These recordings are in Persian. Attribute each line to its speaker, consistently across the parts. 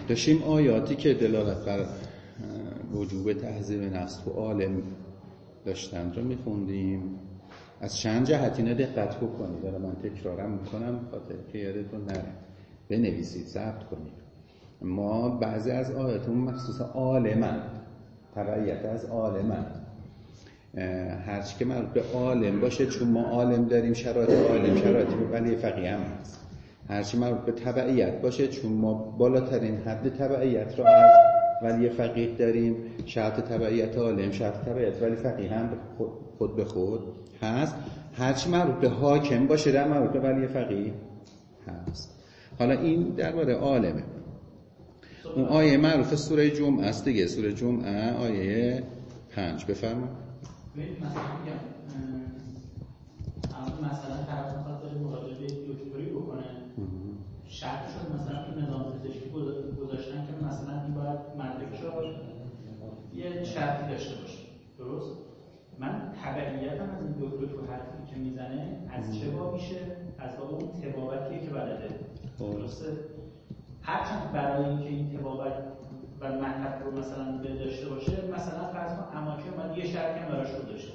Speaker 1: داشتیم آیاتی که دلالت بر وجوب تهذیب نفس تو عالم داشتن رو میخوندیم. از چند جهت اینا دقت بکنید، دارم من تکرارم میکنم خاطر که یادتون نره، بنویسید، ضبط کنید. ما بعضی از آیاتون مخصوص عالمن، تبعیت از عالمن، هرچی که مربوط به عالم باشه، چون ما عالم داریم، شرایط عالم شرایط ولی فقیه هم هست. هرچی مربوط به تبعیت باشه، چون ما بالاترین حد تبعیت رو از ولی فقیه داریم، شرط تبعیت عالم شرط تبعیت ولی فقیه هم خود به خود هست. هرچی مربوط به حاکم باشه در مربوط به ولی فقیه هست. حالا این درباره عالمه. اون آیه معروف سوره جمعه است دیگه، سوره جمعه آیه 5 بفرمایید.
Speaker 2: مثلا طرف میخواد داره مراجعه به دکتری بکنه، شرط شد مثلا تو نظام پزشکی گذاشتن که مثلا این باید مدرکش رو یه شرطی داشته باشه، درست؟ من تبعیتم از این دکتر تو حرفی که میزنه از چه باب میشه؟ از باب اون طبابتیه که بلده، درسته؟ هرچند برای اینکه این طبابت و مطلب رو مثلا داشته باشه، مثلا فرض کن اماکن من یه شرطی هم براش گذاشته،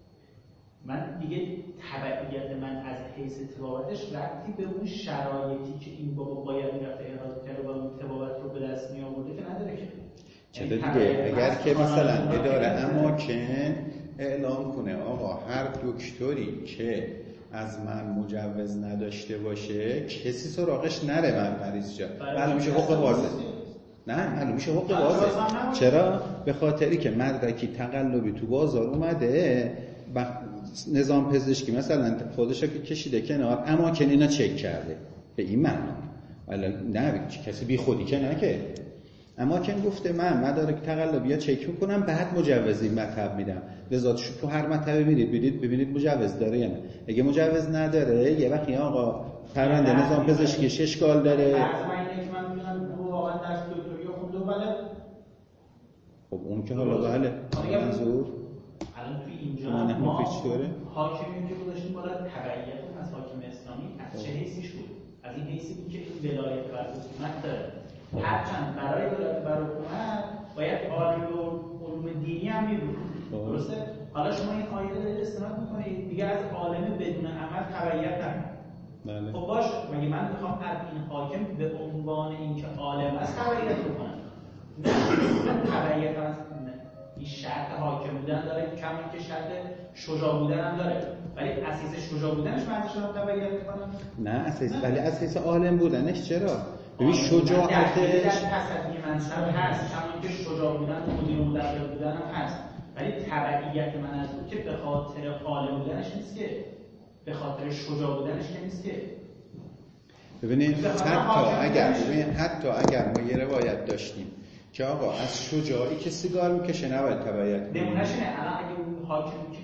Speaker 2: من دیگه تبعیت من از حیث طبابتش ربطی به اون شرایطی که این بابا باید میرفته احراز کرده و اون طبابت رو به دست می آورده که نداره که.
Speaker 1: چرا دیگه؟ اگر که مثلا اداره اماکن اعلام کنه آقا هر دکتری که از من مجوز نداشته باشه کسی سراغش نره، من مریض جا معلوم میشه حقوق واضح. نه معلوم میشه حقوق واضح. چرا؟ به خاطری که مدرکی تقلبی تو بازار اومده، نظام پزشکی مثلا خودشو که کشیده کنار، اماکن اینا چک کرده به این معنا، ولی نه کسی بی خودی که نه که اماکن گفته من مدارک تقلبی‌ها چک میکنم بعد مجوزی مطب میدم. لذا تو هر مطبی میرید ببینید مجوز داره یا نه. اگه مجوز نداره یه وقتی آقا پرونده نظام پزشکیش اشکال داره.
Speaker 2: من اینه که من میدونم واقعا درس دکتری خونده بله.
Speaker 1: خب اون که حالا بله منظور
Speaker 2: الان توی اینجا ما حاکمی که گذاشتیم بالا تبعیت از حاکم اسلامی از چه حیثیش بود؟ از این حیثی بود که این ولایت بر حکومت داره. هرچند برای ولایت بر حکومت باید عالم علوم دینی هم میبود، درسته؟ حالا شما این آیه رو استناد میکنید دیگه از عالم بدون عمل تبعیت نکنید. خب باشه، مگه من میخوام از این حاکم به عنوان اینکه عالم است تبعیت بکنم؟ نه، تبعیت از این شرط حاکم بودن داره، کمی که شرط شجاع بودن هم داره، ولی اساس شجاع بودنش معنیش رو تبعیت میکنم؟
Speaker 1: نه اساس، ولی اساس عالم بودنش چرا؟ ببین شجاعتش
Speaker 2: در تصدی منصب هست، کمی که شجاع بودن مدیر بودن هم هست، ولی تبعیت من از اون که به خاطر عالم بودنش نیست که، به خاطر شجاع بودنش که نیست که.
Speaker 1: ببینید حتی اگر ما یه روایت داشتیم که آقا از شجاعی که سیگار میکشه نباید تبعیت کنیم.
Speaker 2: نمونهش اینه الان اگه اون حاکم که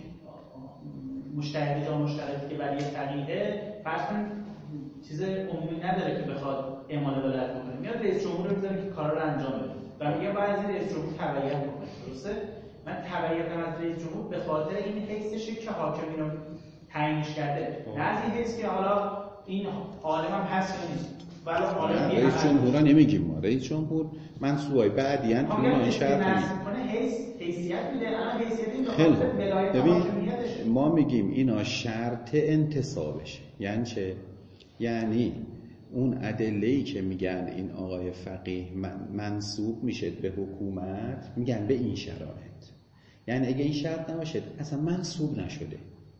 Speaker 2: مجتهد جا مجتهدی که برای فقیه فرض کنید چیز عمومی نداره که بخواد اعمال ولایت بکنه، میاد رئیس جمهور رو میذاره که کارا رو انجام بده و میگه باید از رئیس جمهور تبعیت بکنه، درسته؟ من تبعیتم از رئیس جمهور به خاطر این حیثشه که حاکم اینو تعیینش کرده، نه از این حیث که حالا این عالم هم هست یا نیست.
Speaker 1: رئیس جمهور نمیگیم ما، رئیس جمهور منصوبای بعدی ان تو این شرط
Speaker 2: حیثیت میده، الان حیثیت این خاطر ولایت حاکمیتشه.
Speaker 1: ما میگیم اینا شرط انتصابشه. یعنی چه؟ یعنی اون ادله‌ای که میگن این آقای فقیه منصوب میشه به حکومت، میگن به این شرایط. یعنی اگه این شرط نباشه اصلا منصوب نشده.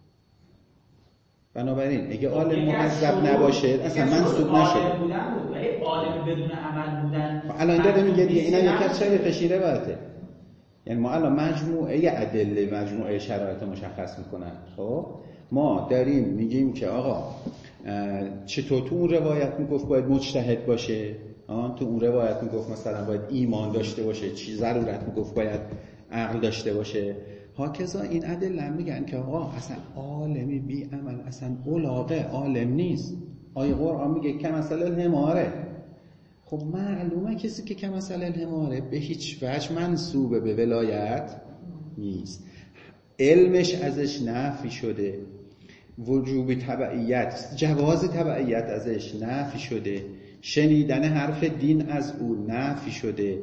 Speaker 1: بنابراین اگه عالم معذب نباشه اصلا منصوب نشده.
Speaker 2: ولی عالم بدون عمل بودن
Speaker 1: الان داره میگه دیگه اینا یک از چه پشیره باته. یعنی ما الان مجموعه ادله، مجموعه شرایط مشخص میکنن. خب ما داریم میگیم که آقا چطور تو اون روایت میگفت باید مجتهد باشه، تو اون روایت میگفت مثلا باید ایمان داشته باشه، چی ضرورت میگفت باید عقل داشته باشه. هاکذا این ادله میگن که آقا اصلا عالمی بی عمل اصلا اولاغه عالم نیست. آیه قرآن میگه کمثل الحماره. خب معلومه کسی که کمثل الحماره به هیچ وجه منسوب به ولایت نیست، علمش ازش نفی شده. وجوب تبعیت، جواز تبعیت ازش نفی شده، شنیدن حرف دین از او نفی شده،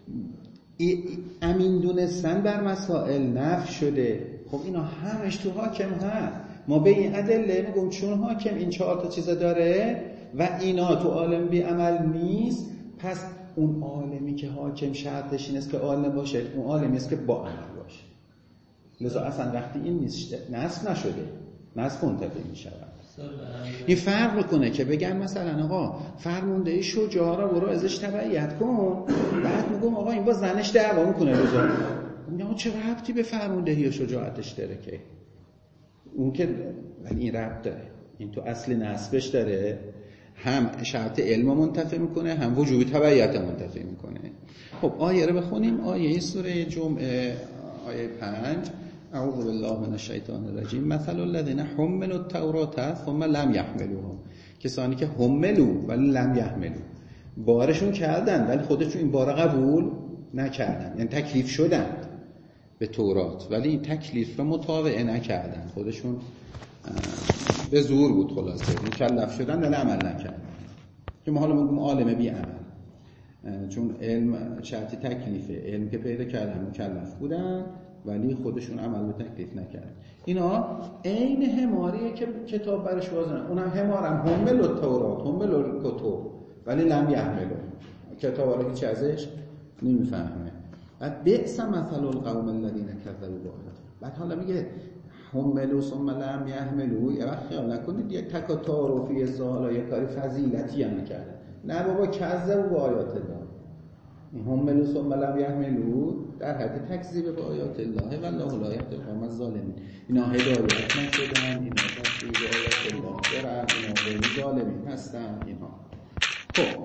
Speaker 1: امین دونستن بر مسائل نفی شده. خب اینا همش تو حاکم هست. ما به این ادله میگم چون حاکم این 4 تا چیز داره و اینا تو عالم بی عمل نیست، پس اون عالمی که حاکم شرطش این است که عالم باشه، اون عالمی است که با عمل باشه. لذا اصلا وقتی این نیست نصب نشده، نصب منتفی می شود. این فرق میکنه که بگن مثلا آقا فرمانده شجاع را برو ازش تبعیت کن، بعد میگم آقا این با زنش دعوا میکنه روزا، میگم چه ربطی به فرماندهی و شجاعتش داره که اون که، ولی این ربط داره، این تو اصل نسبش داره، هم شرط علم منتفی میکنه هم وجوب تبعیت منتفی میکنه. خب آیه رو بخونیم، آیه سوره جمعه آیه 5: اعوذ بالله من الشیطان الرجیم مثل الذین حملوا التوراة ثم لم یحملوها، کسانی که حملوا ولی لم یحملوا، بارشون کردن ولی خودشون این بار قبول نکردن، یعنی تکلیف شدن به تورات ولی این تکلیف رو مطابقه نکردن، خودشون به زور بود، خلاصه مکلف شدن ولی عمل نکردن. که ما حالا میگیم عالم بی عمل، چون علم شرطی تکلیفه، علم که پیدا کردن مکلف بودن ولی خودشون عمل به تکلیف نکردن. اینا عین حماریه که کتاب برش وازنه، اونم حمارم حمل التورات حمل الکتب ولی لم یحملوا، کتاب رو هیچ ازش نمیفهمه. بعد بئس مثل القوم الذین کذبوا بآیاتنا، بعد حالا میگه حملوا ثم لم یحملوا. یه وقت خیال نکنید یک تک تعارفی زالا یک کاری فضیلتی هم میکردن، نه بابا کذبوا بآیات الله. این حملوا ثم لم یحملوا در حد تکذیب با آیات الله و الله لا یهدی القوم الظالمین. اینا هدایت نشدن، اینا تکذیب با آیات الله دارن، اینا غیر ظالمین هستن. اینا خب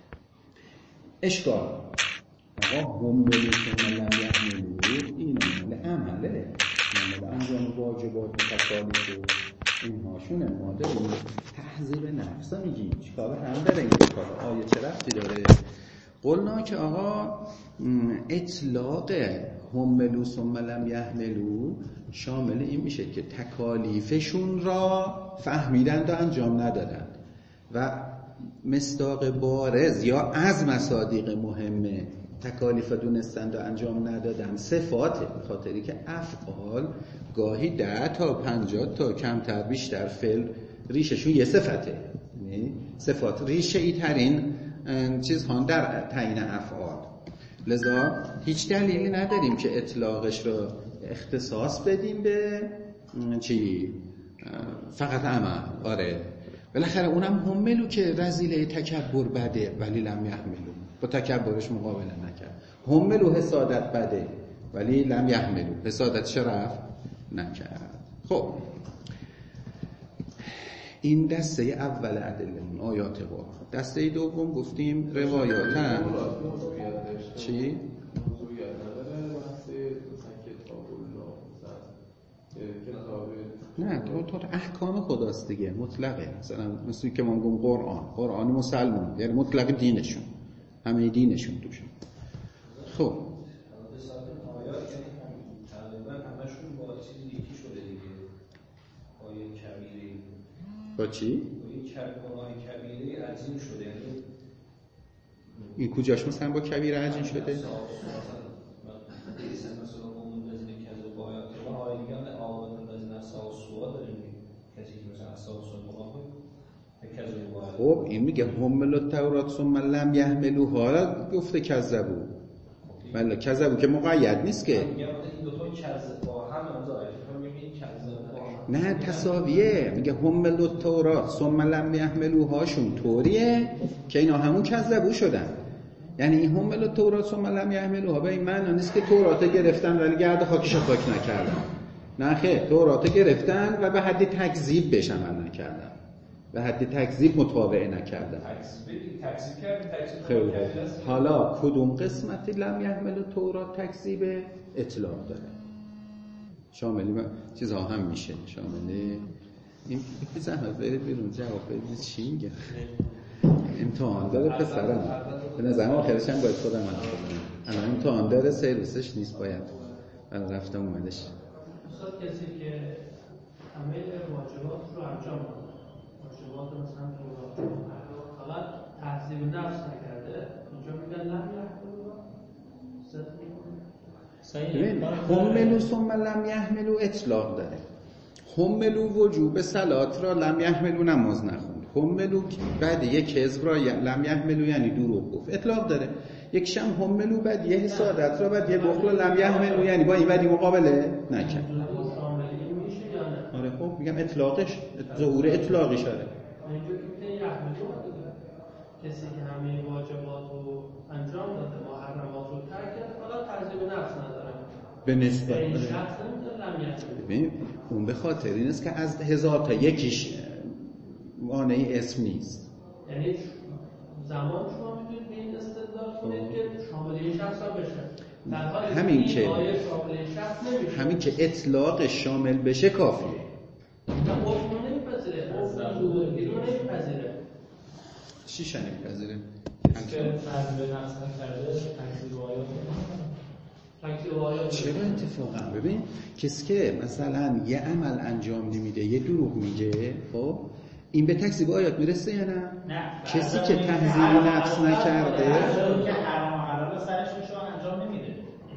Speaker 1: اشکال آقا حملوا ثم لم یحملوا این عمله، عمل انجام واجبات و تکالیف و اینهاشونه. ما داریم تهذیب نفس میگیم، چیکار هم داره این کار؟ آیه چه ربطی داره؟ قلنا که آقا اطلاق حملوا ثم لم یحملوا شامل این میشه که تکالیفشون را فهمیدند و انجام ندادند و مصداق بارز یا از مصادیق مهمه تکالیف دونستند و انجام ندادن صفاته، به خاطری که افعال گاهی 10 تا 50 تا کمتر بیشتر فعل ریششون یه صفته، یعنی صفات ریشه ای ترین چیز ها در تعیین افعال. لذا هیچ دلیلی نداریم که اطلاقش رو اختصاص بدیم به چی؟ فقط عمل. آره بالاخره اونم حملو که رذیله تکبر بده ولی لم یحملو، با تکبرش مقابله نکرد. حملو حسادت بده ولی لم یحملو، حسادت شرف نکرد. خب این دسته اول ادله آیات قرآن. دسته دوم گفتیم روایات هم چی؟ نه تو احکام خداست دیگه، مطلقه. مثلا مثل که ما میگیم قرآن مسلمان، یعنی مطلق دینشون، همه دینشون توشون. خب با چی؟
Speaker 3: قرآن کبیره عظیم شده.
Speaker 1: این کجاش مثلا با کبیره عظیم شده؟ خب این میگه حملوا التوراة ثم لم یحملوها، گفته کذبوا. ولی کذبوا که مقید نیست که. نه تساویه، میگه حملوا التوراة ثم لم یحملوها شون طوریه که اینا همون کذبوا شدن. یعنی این حملوا التوراة ثم لم یحملوها به این معنی نیست که تورات گرفتن ولی گرد خاکش پاک نکردن. نه خیر، تورات گرفتن و به حد تکذیب بهش عمل نکردن، به حد تکذیب مطابقه نکردن. خیلی حالا کدوم قسمتی لم یحملوا تورات تکذیب اطلاق داره؟ شاملی چیزها هم میشه شاملی این که زحمت برید بیرون جواب بدید چی میگه. امتحان داره پسرم، به نظرم آخرش هم باید خودم الان امتحان داره، سرویسش نیست، باید رفتم اومدش.
Speaker 2: کسی که
Speaker 4: همه واجبات رو انجام داده، واجبات مثلا تورات فقط تهذیب نفس نکرده، اینجا میگن لم یحملوا صدق میکنه.
Speaker 1: حملوا ثم لم یحملوا اطلاق داره. حملوا وجوب صلات را، لم یحملوا نماز نخوند. حملوا بعد یک کذب را لم یحملوا یعنی دروغ گفت، اطلاق داره. یک شم حملوا بعد یه حسادت را، بعد یه بخل لم یحملوا یعنی با این بعدی مقابله نکرد. آره خب میگم اطلاقش ظهور اطلاقش آره.
Speaker 4: کسی که همه واجبات رو انجام داده، محرمات رو ترک کرده، فقط تهذیب نفس نداره.
Speaker 1: به نسبت
Speaker 4: این شخص نمیتونه لم یحمل.
Speaker 1: ببین اون به خاطر این است که از 1000 تا یکیش مانعی اسم نیست.
Speaker 4: یعنی زمان شما میتونید به این استدلال کنید که شامل این شخص هم بشه. در حالی
Speaker 1: همین که
Speaker 4: آیه شامل این شخص نمیشه.
Speaker 1: همین که اطلاق شامل بشه کافیه.
Speaker 4: نه اصلا نمیپذیره. اصلا دورگیری رو نمیپذیره.
Speaker 1: چی نمیپذیره؟
Speaker 5: که تهذیب نفس نکرده تکذیب آیات.
Speaker 1: چرا اتفاقا ببین کسی که مثلا یه عمل انجام نمیده، یه دروغ میگه، خب این به تکذیب آیات میرسه یا نه؟ کسی که تهذیب نفس نکرده
Speaker 2: که حرام و حلال سرش میشه انجام نمیده.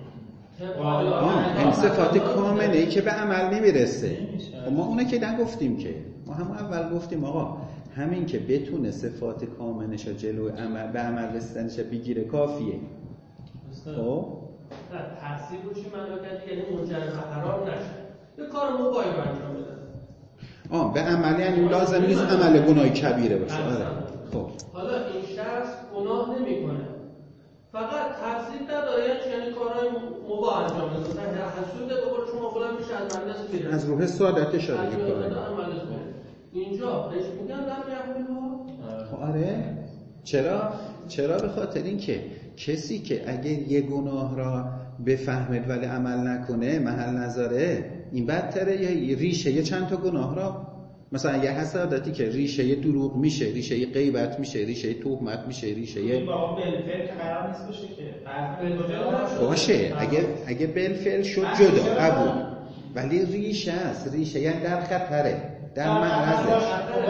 Speaker 1: این صفات کامله ای که به عمل نمیرسه. ما اونه که نگفتیم که ما همون اول گفتیم آقا همین که بتونه صفات کاملش جلو عمل به عمل رسیدنش بگیره کافیه. خب
Speaker 4: تحصیل رو چی معنا کردی؟ یعنی منجر به حرام نشه، یه کار مباح انجام بده.
Speaker 1: به عمل یعنی لازم نیست عمل گناه کبیره باشه. خب
Speaker 4: حالا این شخص گناه نمیکنه، فقط تحصیل نداره، یعنی کارهای مباح انجام بده. مثلا حسود به قول شما بلند میشه از مجلس میره،
Speaker 1: از روح سعادتش شده که کار
Speaker 4: اینجا بهش میگن لم یحملوا.
Speaker 1: آره چرا به خاطر این که کسی که اگه یه گناه را بفهمد ولی عمل نکنه محل نذاره، این بدتره یا ریشه چند تا گناه را، مثلا یه حسادتی که ریشه دروغ میشه، ریشه غیبت میشه، ریشه تهمت میشه، ریشه
Speaker 2: این با بالفعل که قرار نیست باشه که
Speaker 1: باشه. اگه بالفعل شد جدا قبول، ولی ریشه است. ریشه یعنی در خطره، در معرضه.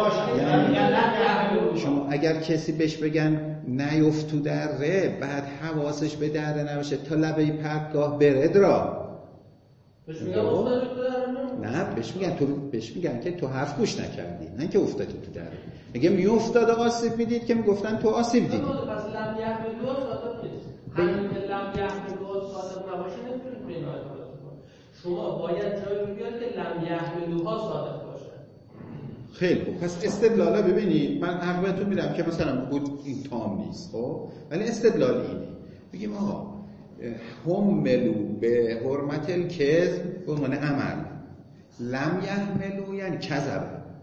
Speaker 1: یعنی شما اگر کسی بهش بگن نیفت تو دره، بعد حواسش به دره نباشه تا لبه پرتگاه برد را نه بهش میگن که تو حرف گوش نکردی، نه که افتادی تو دره. اگه میافتاد آسیب میدید که میگفتن تو آسیب دیدی.
Speaker 4: پس لم یحملوا صادق نیست. همین که لم یحملوا صادق نباشه نمیتونید به این آیه شما باید جایی بیاد که لم یحملوها صادق باشه.
Speaker 1: خیلی خوب. پس استدلالا ببینید، من عقبتون میدم که مثلا بود این تام نیست، خب ولی استدلال اینه، بگیم آقا حملو به حرمت الکذب به عنوان عمل، لم یحملو یعنی کذب.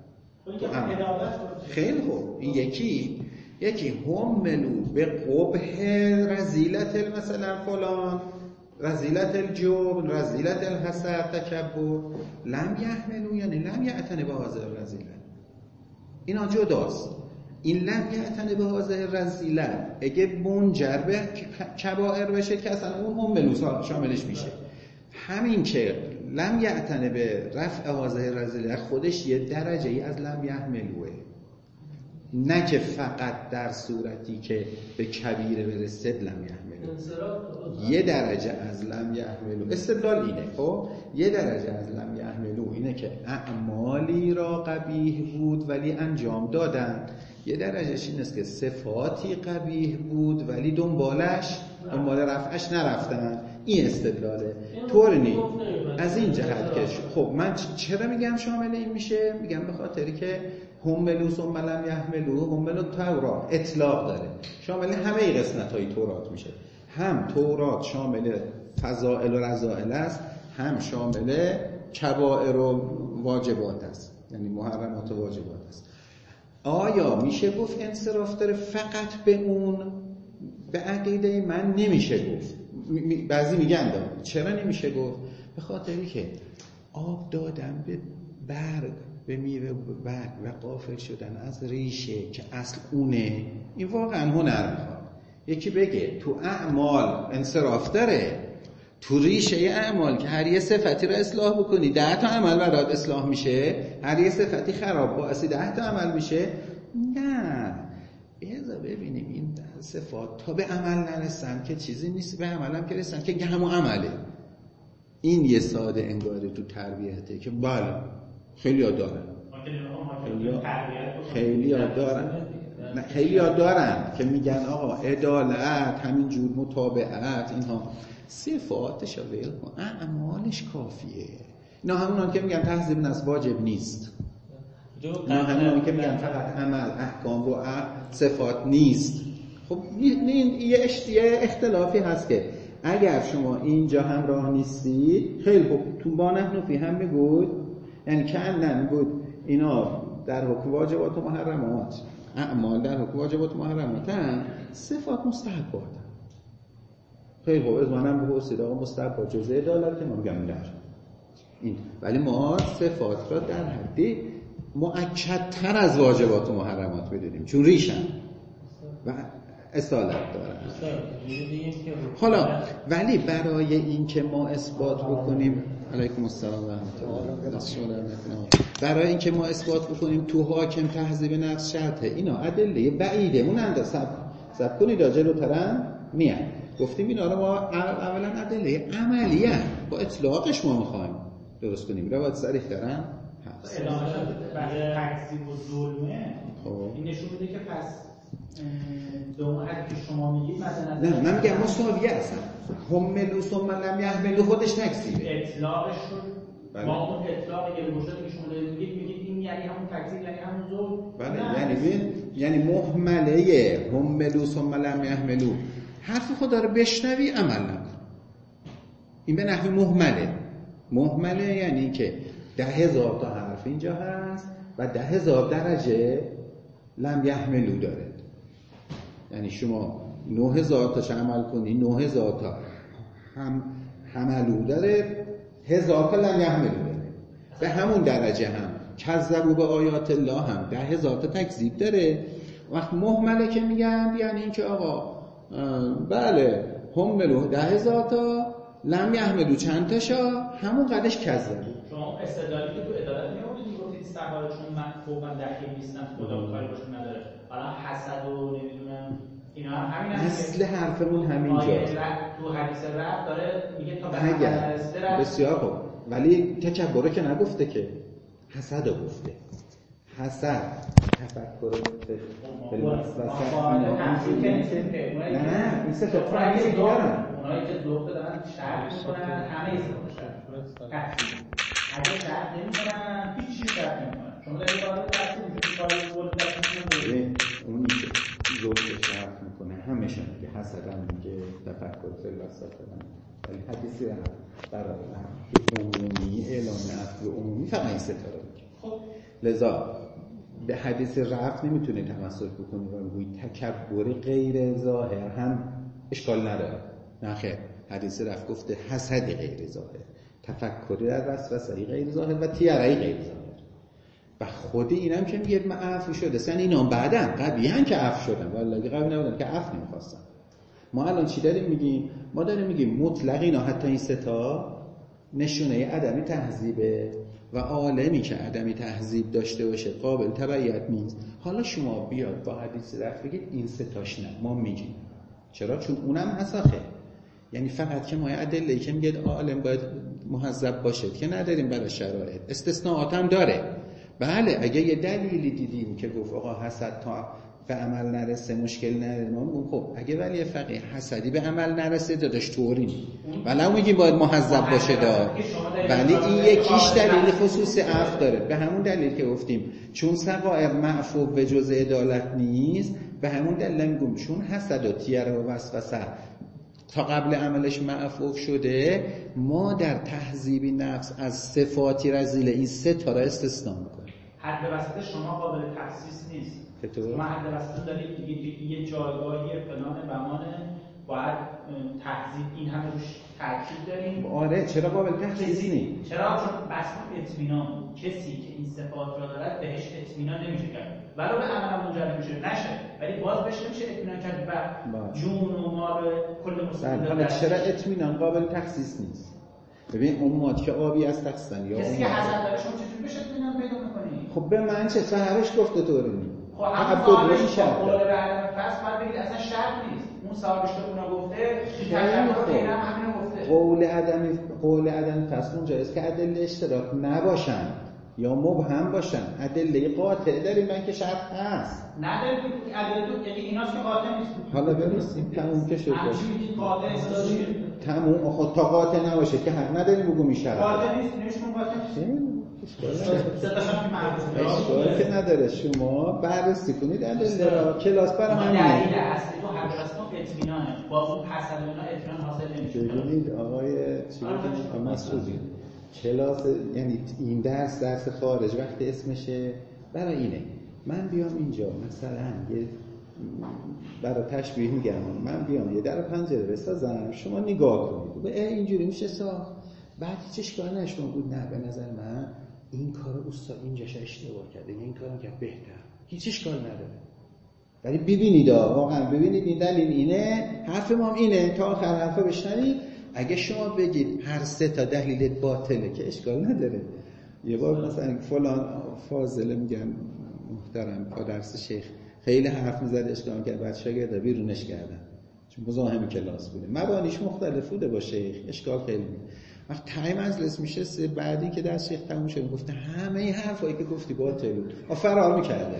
Speaker 1: خیلی خوب. این یکی حملو به قبح رذیلت مثلا فلان، رذیلت الجبن، رذیلت الحسد، تکبر. لم یحملو یعنی لم یعتنی به هذه الرذیلت. اینا جداست. این لم یعتنی به هذه الرذیلت اگه منجر به کبائر بشه که اصلا اون حملو شاملش میشه. همین که لم یعتنی به رفع هذه الرذیلت خودش یه درجه ای از لم یحملوه، نه که فقط در صورتی که به کبیره برسد لم یحملو. یه درجه از لم یحملو استدلال اینه. خب یه درجه از لم یحملو اینه که اعمالی را قبیح بود ولی انجام دادن. یه درجهش این است که صفاتی قبیح بود ولی دنبال رفعش نرفتن. این استدلاله. طور نی از این جهت که خب من چرا میگم شامل این میشه؟ میگم به خاطری که حملو ثم لم یحملو، حملو تورات اطلاق داره، شامل همه قسمت‌های تورات میشه. هم تورات شامل فضائل و رذائل است، هم شامل کبائر و واجبات است، یعنی محرمات و واجبات است. آیا میشه گفت انصراف داره فقط به اون؟ به عقیده من نمیشه گفت. بعضی میگن چرا نمیشه گفت؟ به خاطری که آب دادن به برگ، به میوه و به برگ و غافل شدن از ریشه که اصل اونه، این واقعا هنر میخواد. یکی بگه تو اعمال انصراف داره، تو ریشه اعمال که هر یه صفتی رو اصلاح بکنی 10 تا عمل برات اصلاح میشه، هر یه صفتی خراب باعث 10 تا عمل میشه. نه، بذار ببینیم این صفات تا به عمل نرسن که چیزی نیست، به عمل هم که رسن که همون عمله. این یه ساده انگاره تو تربیته که بله خیلی ها دارن، خیلی ها دارن که میگن آقا عدالت، همینجور متابعت، اینها صفاتش رو ویل کن، اعمالش کافیه. اینا همونان که میگن تهذیب نفس واجب نیست، اینا همونان که میگن فقط عمل احکام و صفات نیست. خب این یه اختلافی هست که اگر شما اینجا همراه نیستی، خیلی خوب تو با نحنفی هم میگود، یعنی که میگود اینا در حکم واجبات و محرمات، اعمال در حکم واجبات و محرمات هم، صفات مستحبات. خیلی خوب، از منم بپرسید آقا مستحبات جزء عدالت، ما میگم نه این، ولی ما صفات را در حدی مؤکدتر از واجبات و محرمات بدونیم چون ریشن و اصالت دارن. حالا ولی برای این که ما اثبات بکنیم، علیکم السلام و رحمت الله، برای این که ما اثبات بکنیم تو حاکم تهذیب نفس شرطه، اینا ادله بعیده مونند، سب کنید جلوترن میان. گفتیم اینا رو ما اولا ادله عملیه، با اطلاقش ما میخوایم درست کنیم، روایت صریح دارن هست.
Speaker 2: برای تکذیب و ظلمه این نشون میده که پس دوم حدی که شما میگید مثلا
Speaker 1: نه، من میگم مساویه اصلا هملو ثم لم یحملو خودش تکذیبه،
Speaker 2: اطلاقش رو ما اون اطلاق گلگوشتی که شما دارید میگید این یعنی همون تکذیب، یعنی همون ظلم.
Speaker 1: بله، یعنی محمله هملو ثم لم یحملو، حرف خدا رو بشنوی عمل نکن، این به نحوی محمله یعنی که 10,000 تا حرف اینجا هست و 10,000 درجه لم یحملو داره، یعنی شما 9,000 تاش عمل کنی، 9,000 تا هم حملو داره، 1,000 تا لم یحملو داره. به همون درجه هم کذبوا به آیات الله هم 10,000 تا تکذیب داره. وقت محمله که میگن یعنی این که آقا بله هملو 10,000 تا لم یحملو چند تاشا همون قدش کذبوا.
Speaker 2: شما استدلالی که تو عدالت میگفتید استحاله چون من فوقا دخیل نیستم خدا کاری باشون نداره، حالا حسد و نمیدونم اینا همین
Speaker 1: اصل حرفمون همینجاست.
Speaker 2: تو حدیث رفت داره میگه تا به حسد
Speaker 1: بسیار خوب، ولی تکبره که نگفته که حسد رو گفته. حسد تفکر نه این سه تا فرقی دارن.
Speaker 2: اونایی که ذوق دارن شرط میکنن همه اگه شرط نمیکنن هیچ چیز شرط نمیکنن. شما دارید باید
Speaker 1: اونی که ذوق شرط میکنه همشون که حسد هم میگه تفکر فلسفه هم، ولی حدیثی هم برای عمومی اعلام اصل عمومی فقط این سه تا رو میگه. خب لذا به حدیث رفع نمیتونه تمسک بکنی و بگویی تکبر غیر ظاهر هم اشکال نداره. نه خیر، حدیث رفع گفته حسدی غیر ظاهر، تفکری در وسوسه غیر ظاهر و تیره‌ای غیر ظاهر. و خود اینم که میگه من عفو شده سن اینا بعدن قبیحن که عفو شدن، والله قبیح نبودن که عفو نمیخواستن. ما الان چی داریم میگیم؟ ما داریم میگیم مطلق اینا حتی این سه تا نشونه عدمی تهذیبه و عالمی که عدمی تهذیب داشته باشه قابل تبعیت نیست. حالا شما بیاد با حدیث رفع بگید این سه تاش نه، ما میگیم چرا؟ چون اونم حساخه، یعنی فقط که ما ادله‌ای که میگه عالم باید مهذب باشه که نداریم برای شرایط، استثناءات هم داره. بله اگه یه دلیلی دیدیم که گفت آقا حسد تا به عمل نرسه مشکل نداره، ما خب اگه ولی فقیه حسدی به عمل نرسه داداش طوری ولی میگیم باید مهذب باشه دا، ولی این یکیش دلیل خصوص عفو داره. به همون دلیل که گفتیم چون صغائر معفو به جزء عدالت نیست، به همون دلیل میگم چون حسد و تیره و وسوسه تا قبل عملش معفو شده، ما در تهذیب نفس از صفاتی رذیله این سه تا را استثناء میکنیم.
Speaker 2: حد وسط شما قابل تخصیص نیست. شما حد وسط دارید دیگه یه جایگاهی فلان بمانه باید تهذیب این همه روش تاکید داریم.
Speaker 1: آره چرا قابل تخصیص نیست؟
Speaker 2: چرا؟ چون بحث اطمینان، کسی که این صفات را دارد بهش اطمینان نمیشه کرد. ولو به عمل منجر میشه نشه، ولی باز بهش نمیشه اطمینان کرد و جون و مال کل مسلمان.
Speaker 1: حالا چرا اطمینان قابل تخصیص نیست؟ ببین اون ماد که آبی از تخصیصن یا
Speaker 2: کسی که حسد داره شما چجوری بهش اطمینان پیدا می‌کنی؟
Speaker 1: خب به من چه صاحبش گفته طوری نیست.
Speaker 2: خب همون صاحبش قول به عدم پس باید بگید اصلا شرط نیست. اون صاحبش که اونا گفته تکرار غیرم همین گفته.
Speaker 1: قول عدم پس اونجاست که ادله اشتراک نباشن یا مبهم باشن. ادله قاطع داریم من که شرط هست.
Speaker 2: نداریم ادله تو یعنی ایناست که قاطع نیست.
Speaker 1: حالا برسیم تموم که شد.
Speaker 2: همین قاطع است.
Speaker 1: تموم آخه تا قاطع نباشه که حق نداریم بگو میشه.
Speaker 2: قاطع نیست نمیشون قاطع نیست.
Speaker 1: اشکال که نداره. شما بررسی کنید ادله را کلاس برای همین
Speaker 2: دلیل اصلی تو هر کلاس اطمینانه. با اون پس از اینا اطمینان حاصل نمیشه.
Speaker 1: ببینید آقای چی بودید مسعودی کلاس یعنی این درس خارج وقتی اسمشه برای اینه من بیام اینجا مثلا یه برای تشبیه میگم من بیام یه در پنجره بسازم شما نگاه کنید به اینجوری میشه ساخت بعد هیچ اشکال نشون بود نه به نظر من این کارو استاد اینجاش اشتباه کرده این کارو کرد بهتر هیچ اشکال نداره ولی ببینید واقعا ببینید این دلیل اینه حرف ما هم اینه تا آخر حرفا بشنوید اگه شما بگید هر سه تا دلیل باطله که اشکال نداره یه بار مثلا فلان فاضله میگن محترم با درس شیخ خیلی حرف میزد اشکال کرد بعد شاگردا بیرونش کردن چون مزاحم کلاس بوده مبانیش مختلف بوده با شیخ اشکال خیلی بود وقت تای مجلس میشه بعدی که درس شیخ تموم شد گفته همه این حرفایی که گفتی باطل بود فرار میکرده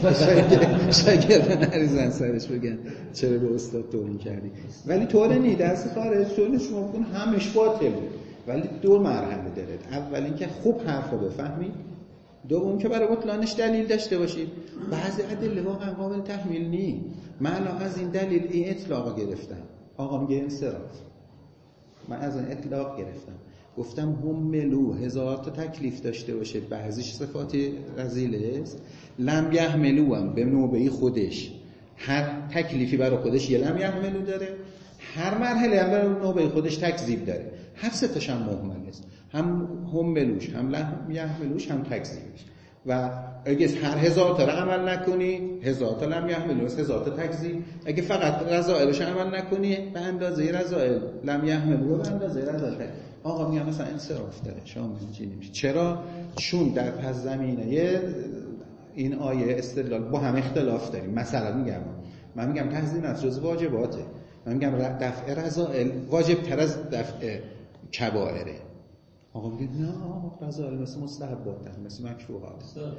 Speaker 1: شاگردا نریزن سرش بگن چرا به استاد توهین کردی ولی طور نی درس خارج طور شما بگن همش باطل بود ولی دو مرحله داره اول اینکه خوب حرفو بفهمید دوم که برای بطلانش دلیل داشته باشید بعضی ادله واقعا قابل تحمیل نی من از این دلیل این اطلاق گرفتم آقا میگه انصراف من از این اطلاق گرفتم گفتم هم ملو 1000 تا تکلیف داشته باشه بعضیش صفات رذیله است لم یحملو هم به نوبه خودش هر تکلیفی برای خودش یه لم یحملو داره هر مرحله هم برای نوبه خودش تکذیب داره هر سه تاش هم مهمل است هم ملوش هم لم یحملوش هم تکذیبش و اگه هر 1000 تا عمل نکنی 1000 تا لم یحملوش 1000 تا تکذیب اگه فقط رذائلش عمل نکنی به اندازه رذائل لم یحملو به اندازه رذائل آقا میگم مثلا انصراف داره شامل چی نمیشه چرا چون در پس زمینه این آیه استدلال با هم اختلاف داریم مثلا میگم من میگم تحصیل نفس جز واجباته من میگم دفع رذائل واجب تر از دفع کبائره آقا میگه نه رذائل مثل مستحبات مثل مکروهات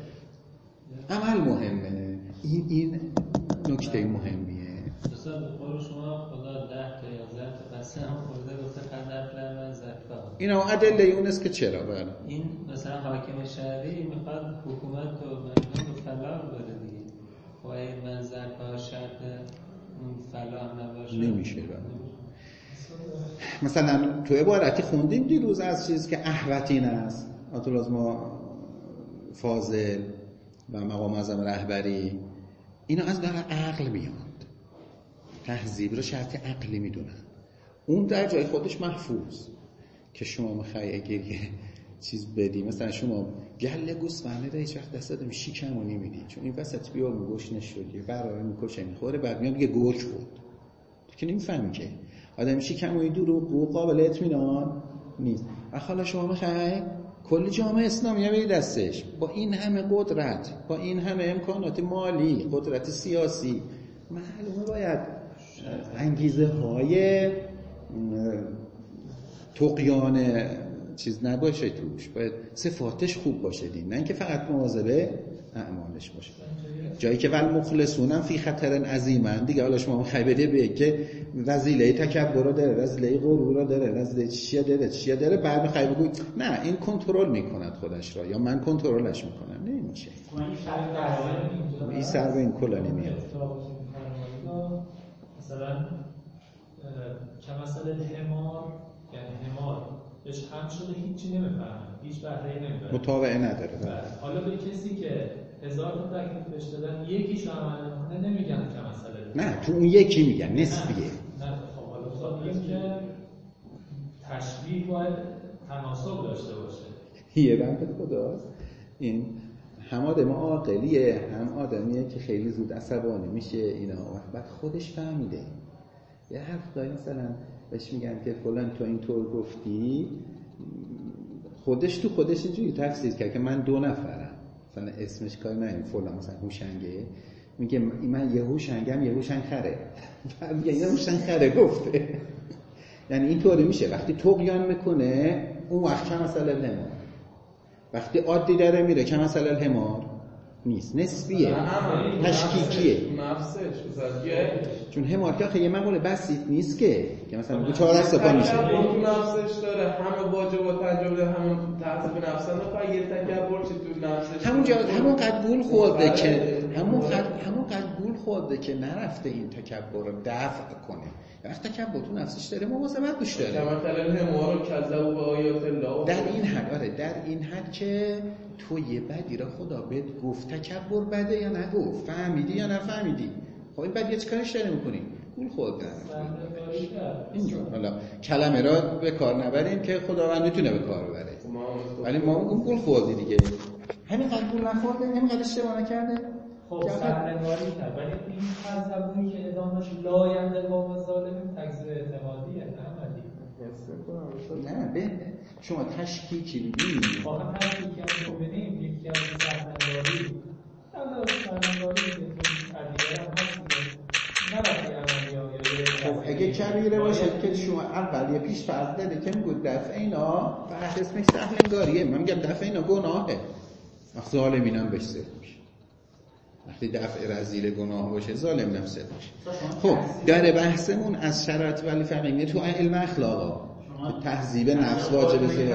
Speaker 1: عمل مهمه این نکته مهمیه
Speaker 5: مثلا به قول شما خدا 10 تا 11 تا قسم خورده گفته قدر فلان زکات
Speaker 1: اینا ادله اونست که چرا بله
Speaker 5: این مثلا حاکم شهری میخواد حکومت و مردم رو فلاح بره دیگه خب این منظر با شرط اون فلاح نباشه
Speaker 1: نمیشه مثلا تو عبارتی خوندیم دیروز از چیز که احوطین است آتولازما فاضل و مقام اعظم رهبری اینا از در عقل میاد تهذیب رو شرط عقلی میدونن اون در جای خودش محفوظ که شما میخوای اگه چیز بدی مثلا شما گله گوسفنده رو هیچ وقت دست دادم شیکمو نمیدی چون این وسط بیا گوش نشدی قراره میکشه میخوره بعد میاد میگه گوش خورد تو که نمیفهمی که آدم شیکموی دروغ قابل اطمینان نیست حالا شما میخوای کل جامعه اسلامی به دستش با این همه قدرت با این همه امکانات مالی قدرت سیاسی معلومه باید انگیزه های طغیان چیز نباشه توش باید صفاتش خوب باشه دین نه اینکه فقط مواظب اعمالش باشه جایی که ول مخلصون فی خطر عظیمن دیگه حالا شما میخوای بده به که رذیله تکبر داره رذیله غرور داره رذیله چیه داره بعد میخوای بگی نه این کنترل میکند خودش را یا من کنترلش میکنم نمیشه این سر به این کلا نمیاد
Speaker 4: مثلا کمثل الحمار یعنی حمار بهش هم شده هیچی نمیفهمه هیچ بهره‌ای نمیبره
Speaker 1: متابعه نداره
Speaker 4: حالا به کسی که 1000 تا تکلیف بهش دادن یکیشو عمل نکنه نمیگن کمثل
Speaker 1: نه تو اون یکی میگن نسبیه
Speaker 4: نه خب حالا بذار بگیم که تشبیه باید تناسب داشته باشه
Speaker 1: یه بند خداست این هم آدم عاقلیه، هم آدمیه که خیلی زود عصبانی میشه اینا. بعد خودش فهمیده یه حرف داری مثلا بهش میگن که فلان تو اینطور گفتی، خودش تو خودش اینجوری تفسیر کرد که من 2 نفرم، مثلا اسمش کار نیم فلان مثلا هوشنگه، میگه من یه هوشنگم یه هوشنگ خره، میگه این هوشنگ خره گفته. یعنی اینطوری میشه وقتی طغیان میکنه اون وقت که مثلا الهمار، وقتی عادی داره میره که مثلا الهمار نیست، نسبیه، تشکیکیه
Speaker 6: نفسش مثلا
Speaker 1: چون همار که آخه یه مقوله بسیط نیست که مثلا بگو 4 صفا میشه
Speaker 6: تو نفسش داره، همه واجبات انجام ده، همون تعذیب نفس هم یه تکبر چه تو نفسش
Speaker 1: همون قد گول خورده که همون قد گول خورده که نرفته این تکبر رو دفع کنه. وقتی تکبر تو نفسش داره مواظبت بش داره.
Speaker 6: مثلا همار کذبوا به آیات الله
Speaker 1: در این حد، آره در این حد که تو یه بدی رو خدا بهت گفت، تکبر بده یا نگفت، فهمیدی یا نفهمیدی، خب این بدی چه کارش داره میکنی؟ گول خورده. اینجا حالا کلمه را به کار نبریم که خداوند میتونه به کار ببره، ولی ما اون گول خوردی دیگه. همین قد گول نخورده، همین قد اشتباه نکرده.
Speaker 4: خب سرنگاری کرد، ولی این تذبوری که ادامهش لاینده قوم ظالمین تکذیب اعتقادیه،
Speaker 1: نه به شما تشکیکی ببینید،
Speaker 4: واقعا تشکیکی هم ببینیم یکی از سرنگاری
Speaker 1: خب اگه کبیره باشه که شما اول یه پیش فرض داده که میگه دفع اینا فقط اسمش سهلنگاریه، من میگم دفع اینا گناهه، ظالمین هم بهش صرف میشه. وقتی دفع رذیل گناه باشه ظالمین هم صرف میشه. خب در بحثمون از شرط ولی فقیه تو علم اخلاقا تهذیب نفس واجبه
Speaker 2: شما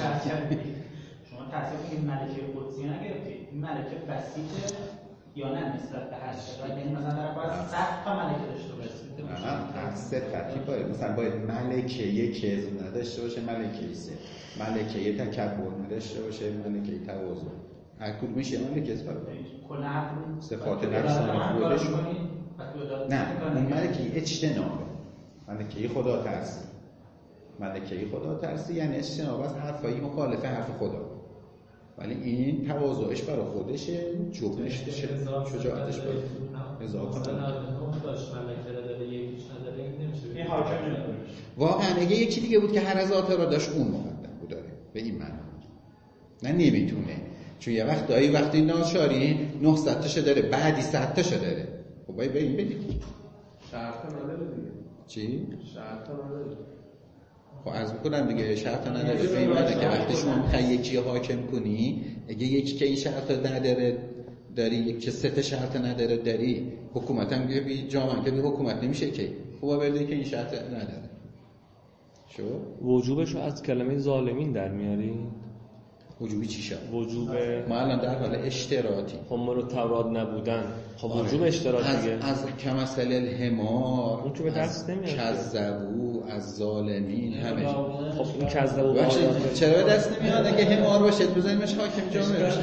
Speaker 2: تصدیق این ملکه قدسی نگرفتید، این ملکه بسیطه یا نه نسبت به هر شکل؟ یعنی مثلا در باید 100 تا ملکه داشته باشه؟
Speaker 1: نه صفتی باید مثلا باید ملکه یک کذب نداشته باشه، ملکه سه، ملکه یه تکبر نداشته باشه، ملکه یه تواضع، هر کدوم میشه ملکه است
Speaker 2: کل همون
Speaker 1: صفات نفسانی خودش. نه اون ملکه اجتنابه، ملکه خدا ترسی، ملکه خدا ترسی یعنی اجتناب از حرفایی مخالف حرف خدا، ولی این تواضعش برای خودشه، جبنش شجاعتش برای اضافه
Speaker 4: مثلا اون داشت ملکه داره یکیش نداره این نمیشه
Speaker 2: این حاکم نمیشه.
Speaker 1: واقعا اگه یکی دیگه بود که هر از ذات را داشت اون مقدم بود داره به این معنی. نه نمیتونه، چون یه وقتی ناچاری 900 تاشو داره بعدی 100 تاشو داره، خب باید به این بدید
Speaker 6: شرط نداره دیگه.
Speaker 1: چی؟
Speaker 6: شرط نداره.
Speaker 1: خب عرض میکنم دیگه شرط نداره به این معنی که وقتی شما میخوای یکی حاکم کنی، اگه یکی که این شرط نداره داری، یک که 3 شرط نداره داری، حکومت هم بی جامعه که بی حکومت نمیشه که خوبه بردی که این شرط نداره. شو؟
Speaker 7: وجوبش رو از کلمه ظالمین در میاری؟
Speaker 1: وجوبی چی شد؟
Speaker 7: وجوب
Speaker 1: ما الان در حال اشتراطی،
Speaker 7: همر و تورات نبودن. خب
Speaker 1: آره.
Speaker 7: وجوب اشتراط دیگه
Speaker 1: از کمثل الحمار،
Speaker 7: اون که به دست نمیاد،
Speaker 1: کذبوا، از ظالمین، همه.
Speaker 7: خب این کذبوا
Speaker 1: چرا به دست نمیاد؟ اگه حمار باشه بزنیمش حاکم جامعه بشه.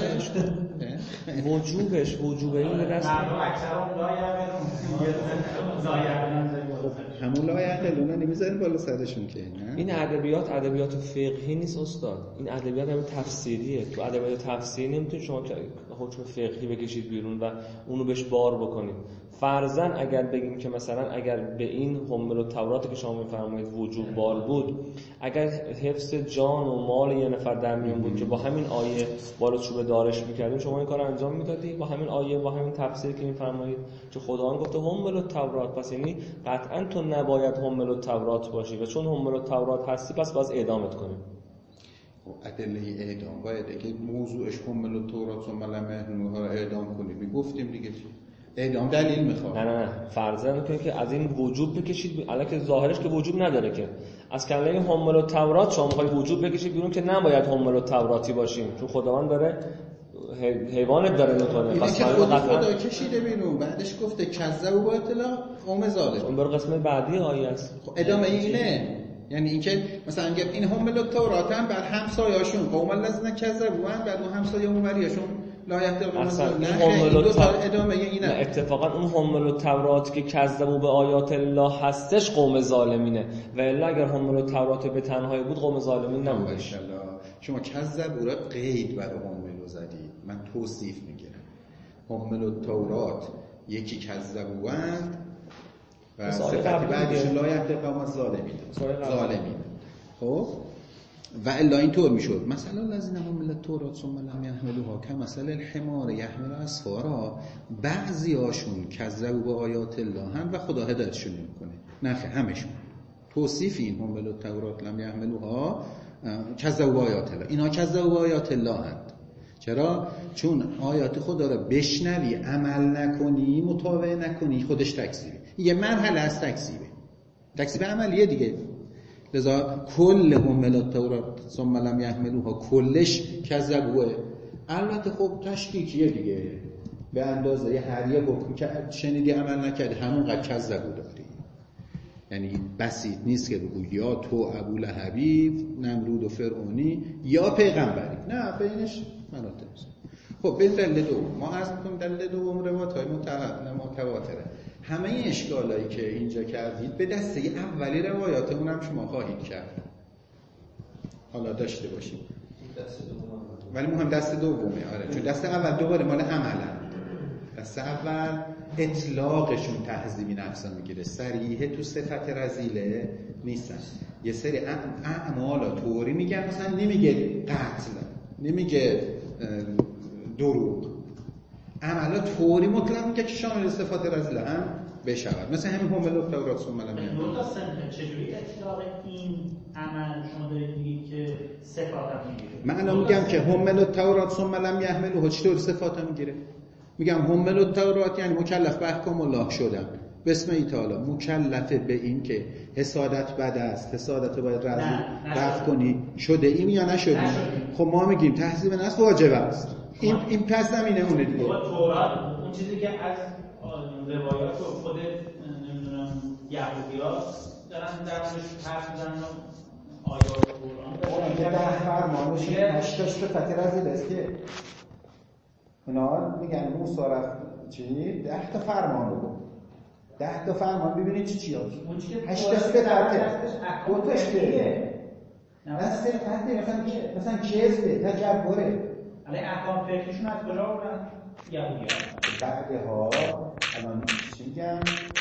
Speaker 7: وجوبش وجوب این به دست
Speaker 2: مردم اکثر اون
Speaker 1: همون لایعقلون نمیذاریم بالا سرشون که نه.
Speaker 7: این ادبیات فقهی نیست استاد، این ادبیات هم تفسیریه. تو ادبیات تفسیری نمیتونید شما حکم فقهی بکشید بیرون و اونو بهش بار بکنید. فرضاً اگر بگیم که مثلا اگر به این حمل و توراتی که شما میفرمایید وجوب بار بود، اگر حفظ جان و مال یه نفر در میون بود که با همین آیه بالا چوب دارش میکردیم، شما این کار انجام میدادی با همین آیه، با همین تفسیر که میفرمایید که خداوند گفته حمل و تورات، پس یعنی قطعاً تو نباید حمل و تورات باشی و چون حمل و تورات هستی پس باز اعدامت کنیم.
Speaker 1: ادله اعدام باید که موضوعش حمل و تورات و ملمه رو اعدام کنی میگفتیم دیگه چی؟ اعدام دلیل میخواد.
Speaker 7: نه فرضاً کنید که از این وجوب بکشید، البته ظاهرش که وجوب نداره که از کلمه حمل و تورات شما میخواید وجوب بکشید بیرون که نباید حمل و توراتی باشیم، چون خداوند داره حیوانت داره میکنه.
Speaker 1: پس خدا کشیده بیرون، بعدش گفته کذبوا با اطلاع قوم ظالم.
Speaker 7: اون بر قسمت بعدی آیه است.
Speaker 1: ادامه اینه، یعنی اینکه مثلا اگه این حمل و تورات هم بر همسایه‌شون قوم الذین کذبوا بعد اون همسایه اونوریشون لایحه ادامه اینه.
Speaker 7: اتفاقا اون حمل و تورات که کذبوا به آیات الله هستش قوم ظالمینه، و الا اگر حمل و تورات به تنهایی بود قوم ظالمین نبود.
Speaker 1: ان شاء الله شما کذبوا را قید برای حمل رو زدید، من توصیف میگیرم. حمل التورات یکی کذبوند و صفت بعدش لا یحتقم الظالمین. خب و الا اینطور میشد مثلا الذین حملوا التوراة ثم لم یحملوها کمثل الحمار یحمل اسفارا. بعضی هاشون کذبوا به آیات الله و خدا هدایتشون نمیکنه. نه همشون. توصیف این حمل التوراة لم یحملوها کذبوا به آیات الله. اینا کذبوا به آیات الله هست. چرا؟ چون آیات خدا رو بشنوی عمل نکنی مطابق نکنی خودش تکذیبه. یه مرحله از تکذیب عملیه دیگه. لذا کل حمل التوراة ثم لم یحملوها کلش کذبوه. البته خب تشکیکیه دیگه، به اندازه هر یه حکم که شنیدی عمل نکردی همونقدر کذبو داری. یعنی بسیط نیست که بگو یا تو ابولهبی نمرود و فرعونی یا پیغمبری، نه بینش مناطق. خب به دلیل دوم ما عرض می‌کنیم دلیل دوم روایت‌های متواتره. همه این اشکالایی که اینجا کردید به دسته اولی روایاتمون هم شما خواهید کرد. حالا داشته باشید. ولی مهم دسته دومه. آره چون دسته اول دوباره مال عملن. دسته اول اطلاقشون تهذیبی نفس میگیره، صریحه تو صفت رذیله نیستن. یه سری اعمالا طوری میگن مثلا نمیگه قتل، نمیگه دروغ، عملا طوری مطلق میگه که شامل صفات رذیله هم بشود. مثلا همین حمل التوراة ثم لم یحملوها.
Speaker 2: دو تا سنت چجوری اطلاق این عمل شما دارید میگید که صفات هم میگیره؟ من الان میگم که حمل التوراة ثم لم یحملوها چطور صفات هم میگیره؟ میگم حمل التوراة یعنی مکلف به احکام الله شدن، بسم الله تعالی مکلف به این که حسادت بد است، حسادت باید رفع کنی، شده ایم یا نشدیم؟ خب ما میگیم تهذیب نفس واجب است. این پس زمینه اونه دیگه. تورات اون چیزی که از روایات و خود نمیدونم یهودی‌ها دارن درش حرف میزنن آیات قرآن
Speaker 1: که در فرمانش هشتاش صفت رذیل است که اونا میگن موسی رفت چی 10 تا فرمان رو 10 تا فرمان ببینید چی هست. 8 تا صفت دو تاش که دست مثلا کذب تکبره.
Speaker 2: علی احکام فقهیشون از کجا آوردن؟ یهودی‌ها. بعدها
Speaker 1: الان چی میگم؟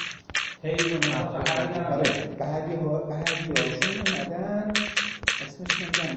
Speaker 1: بعدی‌هاشون اومدن اسمش میگن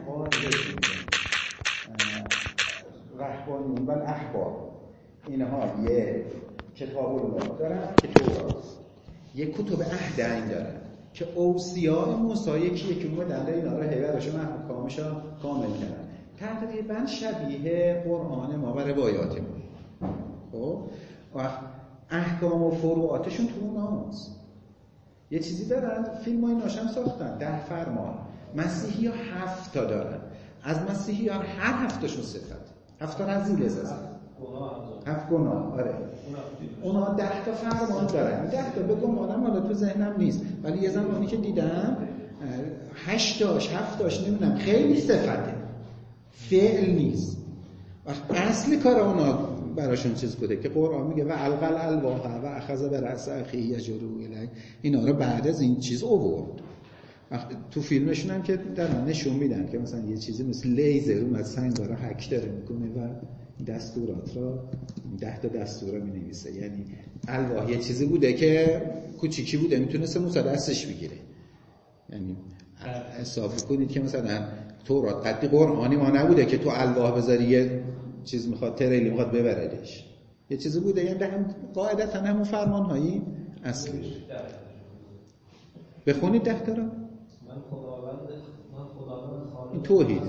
Speaker 1: رهبانیون و الاحبار. اینها یه کتاب الله دارن که تورات، یه کتب عهد این دارن که اوصیاء موسی یکیه که اومدن اینا رو هیبتش و احکامش کامل کردن. تقریبا شبیه قرآن ما و روایات ما. خب احکام و فروعاتشون تو اوناست. یه چیزی دارن فیلم های ناشم ساختن 10 فرمان. مسیحی ها 7 تا دارن. از مسیحی ها هر 7 تاشون صفت 7 تا رذیل ازازن 7 گناه. آره اونا 10 تا فرمان دارن. 10 تا بگم مانم حالا تو ذهنم نیست ولی یه زمانی که دیدم 8 تاش 7 تاش نمیدونم خیلی صفته، فعل نیست. اصل کار اونا براشون چیز بوده که قرآن میگه و القل الواح و اخذ برأس اخیه یجره الیه. اینا رو بعد از این چیز آورد. تو فیلمشون هم که دارن نشون میدن که مثلا یه چیزی مثل لیزر اومد سنگ‌ها رو هک داره میکنه و دستورات را 10 تا دستور رو مینویسه. یعنی الواح یه چیزی بوده که کوچیکی بوده میتونسته موسی دستش بگیره. یعنی حساب کنید که مثلا تورات قدی قرآنی ما نبوده که تو الواح بذاری یه چیز میخواد تریلی میخواد ببردش، یه چیزی بوده. یعنی هم قاعدتا همون فرمان‌هایی اصلی. بخونید 10 تا رو.
Speaker 3: من خداوند خالق
Speaker 1: این توحید.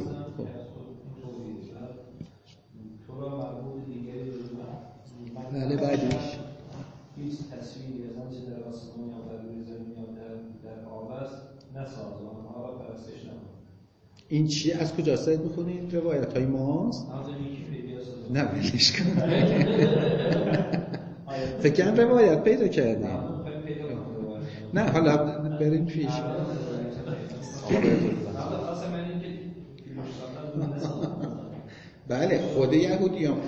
Speaker 3: تو را مربوط دیگری
Speaker 1: بله بعدش
Speaker 3: هیچ تصویری از آنچه در آسمان یا در روی زمین یا در آب است نساز و آنها را پرستش نما.
Speaker 1: این چیه؟ از کجا ساید میخونید؟ روایت های ماست؟ نه بلیش کن. فکر کنم روایت پیدا کردیم. نه حالا بریم پیش. بله خود یهودی هم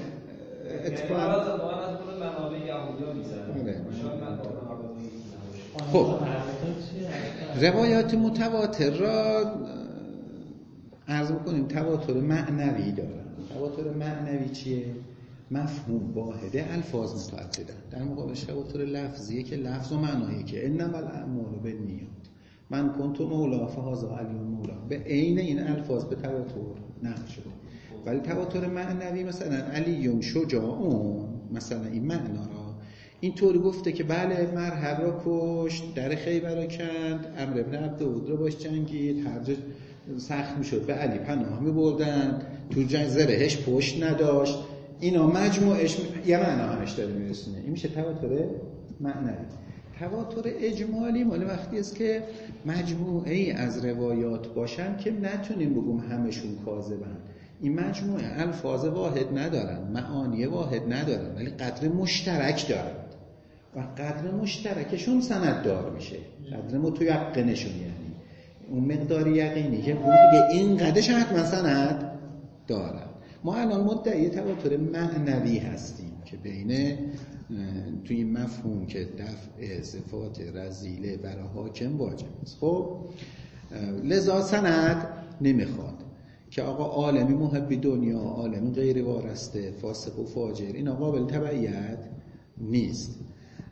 Speaker 1: خب روایات متواتر را عرض بکنیم تواتر معنوی دارن. تواتر معنوی چیه؟ مفهوم واحده، الفاظ متعددن. در مقابلش تواتر لفظیه که لفظ و معنایی که انما الاعمال بالنیات، من کنت مولا فهذا علی مولا، به عین این الفاظ به تواتر نقل شده. ولی تواتر معنوی مثلا علی شجاع، مثلا این معنا را اینطوری گفته که بله مرحب را کشت، در خیبر را کند، عمرو بن عبدود را باش جنگید، هر جا سخت میشد به علی پناه میبردن، تو زرهش پشت نداشت. اینا مجموعش یه معنا همش داره میرسونه. این میشه تواتر معنوی. تواتر اجمالی مال وقتی است که مجموعه ای از روایات باشن که نتونیم بگیم همشون کاذبن. این مجموعه الفاظ واحد ندارن، معانی واحد ندارن، ولی قدر مشترک دارن و قدر مشترکشون سنددار میشه، قدر متیقنشون، یعنی اون مقدار یقینی که اون دیگه این قدرش حتما سند دارن. ما الان مدعی تواتر معنوی هستیم که بین توی این مفهوم که دفع صفات رذیله برای حاکم واجب است. خب لذا سند نمیخواد که آقا عالمی محبی دنیا، عالمی غیر وارسته، فاسق و فاجر، این قابل تبعیت نیست.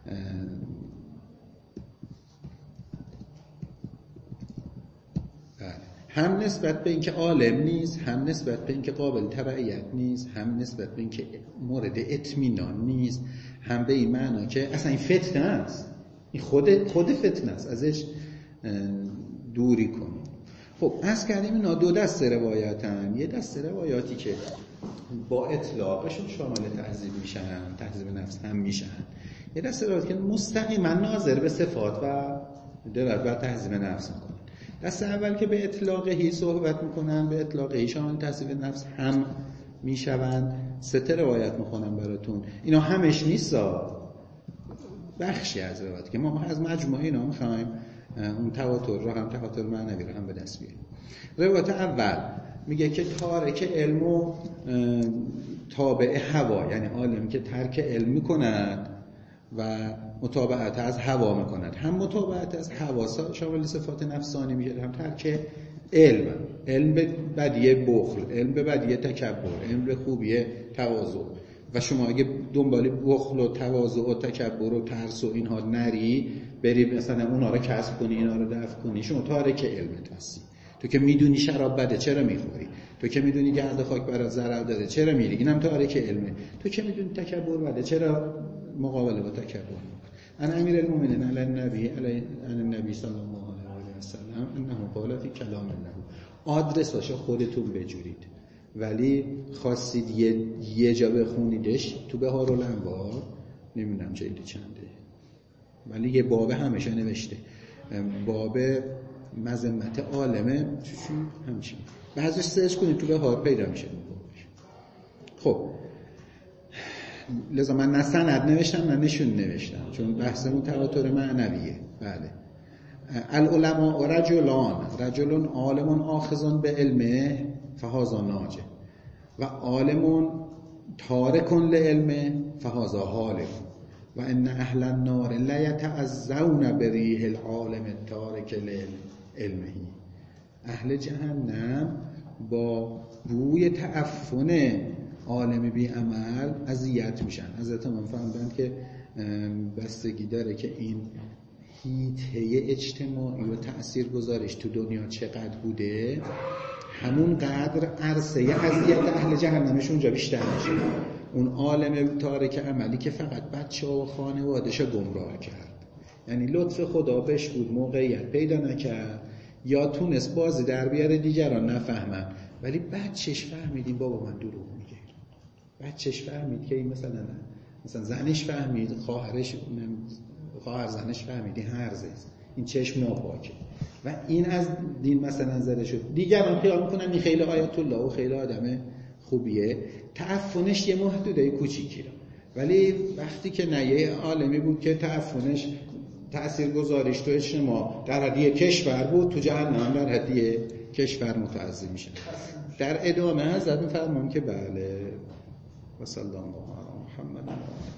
Speaker 1: هم نسبت به اینکه عالم نیست، هم نسبت به اینکه قابل تبعیت نیست، هم نسبت به اینکه مورد اطمینان نیست، هم به این معنا که اصلا این فتنه است، این خود فتنه است، ازش دوری کنیم. خب از کردیم اینا دو دسته روایتن. یه دسته روایاتی که با اطلاقشون شامل تهذیب میشن، تهذیب نفس هم میشن. یه دسته روایاتی که مستقیما ناظر به صفات و دلالت بر تهذیب نفس میکنن. دسته اول که به اطلاقی صحبت میکنن، به اطلاقی شامل تهذیب نفس هم میشون. 3 روایت میخونم براتون، اینا همش نیستا، بخشی از روایت که ما از مجموعه اینا میخوایم اون تواتر رو هم، تواتر معنوی رو هم به دست بیاریم. روایت اول میگه که تارک علم و تابع هوا، یعنی عالم که ترک علم میکند و متابعت از هوا میکند. هم متابعت از هوا شامل صفات نفسانی میشه، هم ترک علم به بدیه بخل، علم به بدیه تکبر، علم به خوبیه تواضع. و شما اگه دنبال بخل و تواضع و تکبر و ترس و اینها نری، بری مثلا اونا رو کسب کنی، اینا رو دفع کنی، شما تارک علمت هستی. تو که میدونی شراب بده چرا میخوری؟ تو که میدونی گرد خاک برات ضرر داره چرا میری؟ اینم تارک علمه. تو که میدونی تکبر بده چرا مقابله با تکبر میکنی؟ ان امیر المؤمنین علی النبی صلی الله علیه و سلم انه قال فی کلام الله. آدرساشو خودتون بجورید، ولی خواستید یه جا بخونیدش تو بهارالانوار، نمیدونم جلد چنده، ولی یه باب همیشه نوشته، باب مذمت عالمه همچین، بعضش سرچ کنید تو بهار پیدا میشه. خب لذا من نه سند نوشتم نه نشون نوشتم، چون بحثمون تواتر معنویه. بله. العلماء رجل عالم آخذ به علمه فهذا ناجح و عالم تارک لعلمه فهذا هالک و ان اهل النار لا يتعزون بریح العالم التارک لعلمه. اهل جهنم با بوی تعفن عالم بی عمل اذیت میشن. حضرت امام فرمودند که بستگی داره که این هیته اجتماعی و تأثیر گذارش تو دنیا چقدر بوده، همون قدر عرصه اذیت اهل جهنمش اونجا بیشتر میشه. اون عالم تارک عملی که فقط بچه‌ها و خانواده‌شو گمراه کرد، یعنی لطف خدا بهش بود موقعیت پیدا نکرد یا تونست بازی در بیاره دیگران نفهمن، ولی بچهش فهمیدین بابا من دروغ میگه، بچهش فهمید که این مثلا زنش فهمید، خواهر زنش فهمیدی هرزه، این چشم ناپاکه و این از دین مثلا زده شد. دیگران خیال میکنن این خیلی آیت الله و خیلی آدم خوبیه، تعفنش یه محدوده کوچیکی رو، ولی وقتی که یه عالمی بود که تعفنش تأثیر گذاریش تو اجتماع در حدیه کشور بود، تو جهنم در حدیه کشور متعذب میشه. در ادامه حضرت میفرمان که بله و صلی الله علی محمد